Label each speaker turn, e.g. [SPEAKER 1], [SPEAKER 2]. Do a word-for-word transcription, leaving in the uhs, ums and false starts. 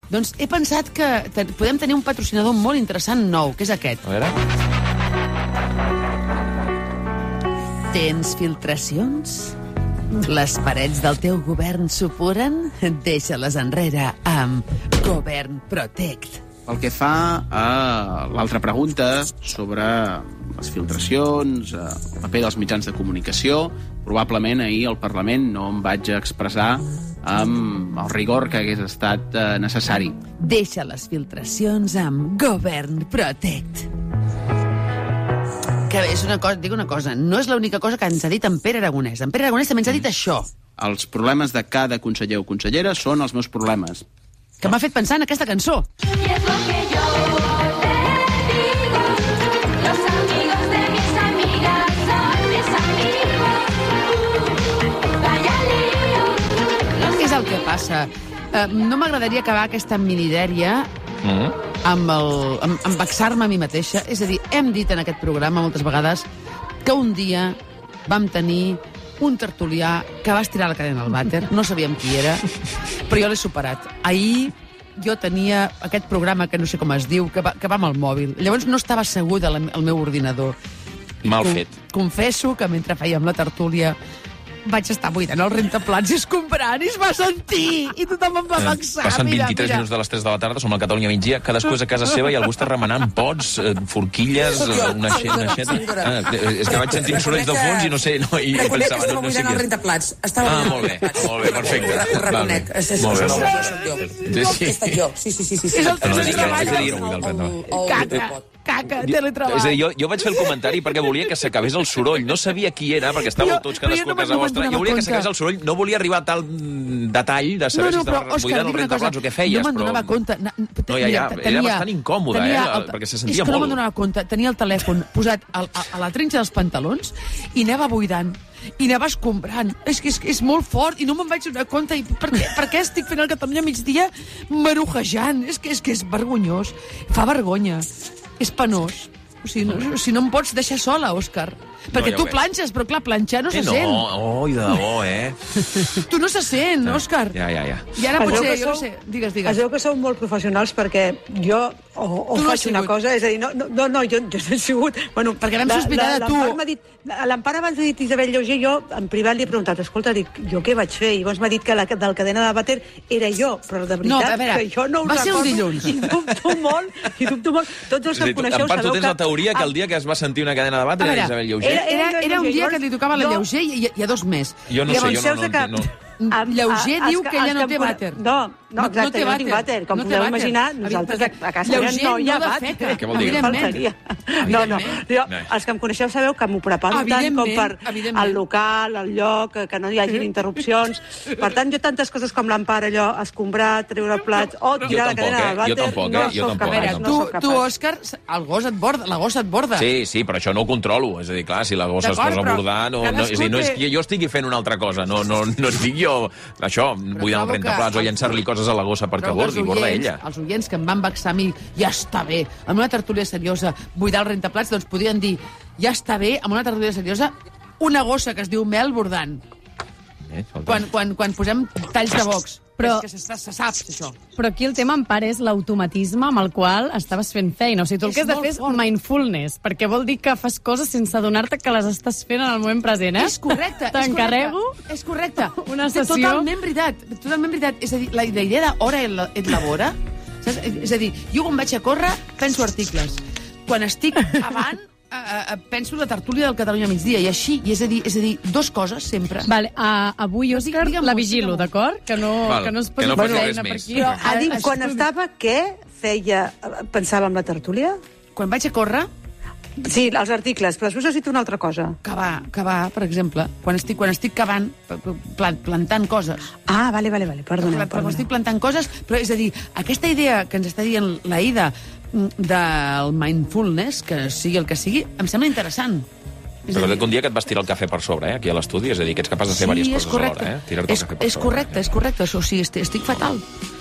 [SPEAKER 1] Doncs he pensat que ten podem tenir un patrocinador molt interessant nou, que és aquest.
[SPEAKER 2] A veure...
[SPEAKER 1] Tens filtracions? Les parets del teu govern supuren? Deixa-les enrere amb Govern Protect.
[SPEAKER 3] Pel que fa a l'altra pregunta sobre les filtracions, el paper dels mitjans de comunicació, probablement ahir al Parlament no em vaig expressar amb el rigor que hagués estat necessari.
[SPEAKER 1] Deixa les filtracions amb Govern Protect. Que és una cosa, dic una cosa, no és l'única cosa que ens ha dit en Pere Aragonès. En Pere Aragonès també ens ha dit això.
[SPEAKER 3] Els problemes de cada conseller o consellera són els meus problemes.
[SPEAKER 1] Que m'ha fet pensar en aquesta cançó.
[SPEAKER 4] Y es lo que yo te digo, los amigos de mis amigas son mis amigos. Vaya lío.
[SPEAKER 1] Què és el que passa? Uh, no m'agradaria acabar aquesta minidèria
[SPEAKER 2] Mm.
[SPEAKER 1] amb, el, amb, amb vexar-me a mi mateixa. És a dir, hem dit en aquest programa moltes vegades que un dia vam tenir un tertulià que va estirar la cadena al vàter, no sabíem qui era, però jo l'he superat. Ahir jo tenia aquest programa que no sé com es diu, que va, que va amb el mòbil. Llavors no estava segur del meu ordinador.
[SPEAKER 2] Mal
[SPEAKER 1] Com,
[SPEAKER 2] fet.
[SPEAKER 1] Confesso que mentre fèiem la tertúlia vaig estar buidant el rentaplats i escombrant i es va sentir i tothom em va vexar.
[SPEAKER 2] Passen
[SPEAKER 1] mira,
[SPEAKER 2] vint-i-tres
[SPEAKER 1] mira.
[SPEAKER 2] minuts de les tres de la tarda, som a Catalunya migdia, cadascú és a casa seva i algú està remenant pots, eh, forquilles, eh, una aixeta... Una aixeta. Ah, és que vaig sentir sorolls de fons i no sé... No, i
[SPEAKER 5] Reconec que
[SPEAKER 2] pensava,
[SPEAKER 5] estava
[SPEAKER 2] no, no sé
[SPEAKER 5] buidant el
[SPEAKER 2] què.
[SPEAKER 5] rentaplats. Estava
[SPEAKER 2] Ah,
[SPEAKER 5] buidant
[SPEAKER 2] molt bé,
[SPEAKER 5] el rentaplats.
[SPEAKER 2] molt bé, perfecte.
[SPEAKER 5] Ho reconec.
[SPEAKER 2] Val,
[SPEAKER 5] És, és,
[SPEAKER 2] molt bé,
[SPEAKER 5] és,
[SPEAKER 2] molt bé.
[SPEAKER 5] soc jo.
[SPEAKER 2] Sí, sí.
[SPEAKER 5] He estat jo. Sí, sí, sí. sí, sí.
[SPEAKER 1] És el teu
[SPEAKER 2] No, és que-
[SPEAKER 1] treball.
[SPEAKER 2] és a dir, no buidar el rentaplats.
[SPEAKER 1] Caca, caca, teletreball.
[SPEAKER 2] És a dir, jo, jo vaig fer el comentari perquè volia que s'acabés el soroll. No sabia qui era, perquè estàveu
[SPEAKER 1] Jo-
[SPEAKER 2] tots
[SPEAKER 1] però jo
[SPEAKER 2] cadascú
[SPEAKER 1] no
[SPEAKER 2] a casa
[SPEAKER 1] me'n- no me'n
[SPEAKER 2] vostra. Jo
[SPEAKER 1] donava
[SPEAKER 2] volia que
[SPEAKER 1] compte.
[SPEAKER 2] s'acabés el soroll. No volia arribar a tal mm, detall de saber si estava
[SPEAKER 1] Òscar,
[SPEAKER 2] buidant el
[SPEAKER 1] dic una cosa,
[SPEAKER 2] rentaplats o què feies.
[SPEAKER 1] No me'n donava
[SPEAKER 2] però...
[SPEAKER 1] compte. Na-
[SPEAKER 2] No, ja, ja, era bastant incòmode,
[SPEAKER 1] tenia
[SPEAKER 2] eh,
[SPEAKER 1] el-
[SPEAKER 2] perquè se
[SPEAKER 1] És
[SPEAKER 2] sentia
[SPEAKER 1] que no
[SPEAKER 2] molt.
[SPEAKER 1] me'n donava compte. Tenia el telèfon posat al, a, a la trinxa dels pantalons i anava buidant i anava escombrant. És que és, és molt fort i no me'n vaig donar compte. I per, què, per què estic fent el Catalunya migdia marujejant? És que és, que és vergonyós. Fa vergonya. És penós. O sigui, no, o sigui, no em pots deixar sola, Òscar. Perquè
[SPEAKER 2] ja ho
[SPEAKER 1] tu
[SPEAKER 2] veig.
[SPEAKER 1] planxes, però clar, planxar no
[SPEAKER 2] Que
[SPEAKER 1] se
[SPEAKER 2] no,
[SPEAKER 1] sent.
[SPEAKER 2] oi, de debò, eh?
[SPEAKER 1] Tu no se sent, Òscar.
[SPEAKER 2] Ja, ja, ja.
[SPEAKER 1] I ara
[SPEAKER 6] Es veu
[SPEAKER 1] potser,
[SPEAKER 6] que
[SPEAKER 1] jo no
[SPEAKER 6] sou-
[SPEAKER 1] sé, digues,
[SPEAKER 6] Es
[SPEAKER 1] digues.
[SPEAKER 6] veu que sou molt professionals perquè jo o, o
[SPEAKER 1] Tu no has
[SPEAKER 6] faig una
[SPEAKER 1] sigut.
[SPEAKER 6] cosa, és a dir, no, no, no, no jo, jo no he sigut... Bueno,
[SPEAKER 1] Perquè vam sospitar de tu.
[SPEAKER 6] l'Empar m'ha dit, l'Empar abans ha dit Isabel Lleuger, jo en privat li he preguntat, escolta, dic, jo què vaig fer? I llavors m'ha dit que la del cadena de vàter era jo, però de
[SPEAKER 1] No,
[SPEAKER 6] veritat
[SPEAKER 1] a veure,
[SPEAKER 6] que jo no ho
[SPEAKER 1] va ser un
[SPEAKER 6] recordo
[SPEAKER 1] dilluns.
[SPEAKER 6] i dubto molt, i dubto molt. Tots els
[SPEAKER 2] És a
[SPEAKER 6] que
[SPEAKER 2] dir,
[SPEAKER 6] em
[SPEAKER 2] tu,
[SPEAKER 6] coneixeu
[SPEAKER 2] en part, tu
[SPEAKER 6] sabeu
[SPEAKER 2] tens la teoria que el dia que es va sentir una cadena de
[SPEAKER 1] A
[SPEAKER 2] batre era
[SPEAKER 1] veure,
[SPEAKER 2] Isabel Lleuger.
[SPEAKER 1] era, era,
[SPEAKER 6] Era
[SPEAKER 1] era un
[SPEAKER 6] Lleuger,
[SPEAKER 1] dia que
[SPEAKER 6] llavors,
[SPEAKER 1] li tocava la
[SPEAKER 6] jo-
[SPEAKER 1] Lleuger i, i, i a dos més.
[SPEAKER 2] Jo no sé,
[SPEAKER 6] Llavors,
[SPEAKER 2] jo
[SPEAKER 6] seus
[SPEAKER 2] no...
[SPEAKER 6] de
[SPEAKER 2] no,
[SPEAKER 6] que-
[SPEAKER 2] no.
[SPEAKER 6] Am-
[SPEAKER 1] Lleuger
[SPEAKER 6] a-
[SPEAKER 1] diu
[SPEAKER 6] els
[SPEAKER 1] que ella
[SPEAKER 6] els
[SPEAKER 1] no
[SPEAKER 6] em
[SPEAKER 1] té
[SPEAKER 6] cone-
[SPEAKER 1] vàter.
[SPEAKER 6] No, no,
[SPEAKER 1] No-
[SPEAKER 6] exacte,
[SPEAKER 1] no té
[SPEAKER 6] no tinc
[SPEAKER 1] vàter.
[SPEAKER 6] vàter. Com
[SPEAKER 1] No té
[SPEAKER 6] podeu
[SPEAKER 1] vàter.
[SPEAKER 6] imaginar,
[SPEAKER 1] Evident-
[SPEAKER 6] nosaltres
[SPEAKER 1] perquè
[SPEAKER 6] a casa
[SPEAKER 1] Lleuger
[SPEAKER 6] no hi ha
[SPEAKER 1] no
[SPEAKER 6] vàter.
[SPEAKER 1] defeca.
[SPEAKER 2] Què vol dir?
[SPEAKER 6] Només faltaria. No, no. Jo, els que em coneixeu sabeu que m'ho preparo tant com
[SPEAKER 1] Evidentment,
[SPEAKER 6] per
[SPEAKER 1] evidentment.
[SPEAKER 6] el local, el lloc, que no hi hagi interrupcions. Per tant, jo tantes coses com l'Empar, allò, escombrar, treure plats o
[SPEAKER 2] Jo
[SPEAKER 6] tirar la
[SPEAKER 2] tampoc,
[SPEAKER 6] cadena
[SPEAKER 2] eh?
[SPEAKER 6] del vàter,
[SPEAKER 2] Jo tampoc,
[SPEAKER 6] no
[SPEAKER 2] eh? Jo
[SPEAKER 6] sóc
[SPEAKER 2] tampoc,
[SPEAKER 1] A
[SPEAKER 6] capaç,
[SPEAKER 1] veure,
[SPEAKER 2] jo
[SPEAKER 6] no
[SPEAKER 1] tu,
[SPEAKER 6] sóc capaç.
[SPEAKER 1] tu, Òscar, el gos et borda, la gossa et borda.
[SPEAKER 2] Sí, sí, però això no ho controlo. És a dir, clar, si la gossa es
[SPEAKER 1] D'acord,
[SPEAKER 2] posa a
[SPEAKER 1] però
[SPEAKER 2] bordar... No, no,
[SPEAKER 1] cadascú
[SPEAKER 2] és a dir, no és
[SPEAKER 1] té-
[SPEAKER 2] que jo estigui fent una altra cosa. No, no, no estic jo, això, buidant el
[SPEAKER 1] trobo que
[SPEAKER 2] rentaplats o
[SPEAKER 1] el-
[SPEAKER 2] llançar-li coses a la gossa perquè
[SPEAKER 1] Però que els
[SPEAKER 2] bordi, borda
[SPEAKER 1] oients-
[SPEAKER 2] ella.
[SPEAKER 1] Els oients que em van vexar a mi, ja està bé. En una tertúlia seriosa, buidar el rentaplats, doncs podien dir, ja està bé, en una tertúlia seriosa, una gossa que es diu Mel bordant.
[SPEAKER 2] Eh, escolta.
[SPEAKER 1] Quan, quan, quan posem talls de box.
[SPEAKER 7] Però-
[SPEAKER 1] És que se, se sap, això.
[SPEAKER 7] Però aquí el tema, en part, és l'automatisme amb el qual estaves fent feina. O sigui, tu el
[SPEAKER 1] És
[SPEAKER 7] que has de
[SPEAKER 1] molt
[SPEAKER 7] fer és
[SPEAKER 1] fort.
[SPEAKER 7] mindfulness, perquè vol dir que fas coses sense adonar-te que les estàs fent en el moment present, eh?
[SPEAKER 1] És correcte.
[SPEAKER 7] T'encarrego
[SPEAKER 1] És correcte.
[SPEAKER 7] una
[SPEAKER 1] És
[SPEAKER 7] sessió.
[SPEAKER 1] Totalment veritat. Totalment veritat. És a dir, la, la idea d'hora et, la- et labora, saps? És a dir, jo quan vaig a córrer penso articles. Quan estic avant, eh, eh, penso la tertúlia del Catalunya migdia, i així, i és a dir, és a dir dos coses sempre.
[SPEAKER 7] Vale, uh, avui, Òscar,
[SPEAKER 1] digue'm-ho,
[SPEAKER 7] la vigilo,
[SPEAKER 1] digue'm-ho.
[SPEAKER 7] d'acord? Que no,
[SPEAKER 2] Val,
[SPEAKER 7] que no es
[SPEAKER 2] que
[SPEAKER 7] posi
[SPEAKER 2] no
[SPEAKER 7] fer
[SPEAKER 2] faci res
[SPEAKER 7] feina per
[SPEAKER 2] més.
[SPEAKER 7] aquí.
[SPEAKER 6] Però ha dit,
[SPEAKER 7] Ah,
[SPEAKER 6] quan
[SPEAKER 7] estudi-
[SPEAKER 6] estava, què feia? Pensava en la tertúlia?
[SPEAKER 1] Quan vaig a córrer,
[SPEAKER 6] Sí, els articles, però després has dit una altra cosa.
[SPEAKER 1] cavar, cavar, per exemple, quan estic, quan estic cavant, plant, plantant coses.
[SPEAKER 6] Ah, vale, vale, vale, perdona,
[SPEAKER 1] Quan
[SPEAKER 6] perdona.
[SPEAKER 1] estic plantant coses, però és a dir, aquesta idea que ens està dient la Ida mm, del mindfulness, que sigui el que sigui, em sembla interessant. És a
[SPEAKER 2] Però
[SPEAKER 1] dir,
[SPEAKER 2] que un dia que et vas tirar el cafè per sobre, eh, aquí a l'estudi, és a dir, que ets capaç de fer
[SPEAKER 1] sí,
[SPEAKER 2] diverses
[SPEAKER 1] és
[SPEAKER 2] coses
[SPEAKER 1] correcte.
[SPEAKER 2] alhora, eh? Tirar-te el
[SPEAKER 1] És,
[SPEAKER 2] cafè per
[SPEAKER 1] és
[SPEAKER 2] sobre.
[SPEAKER 1] correcte, és correcte, això sí, estic, estic fatal.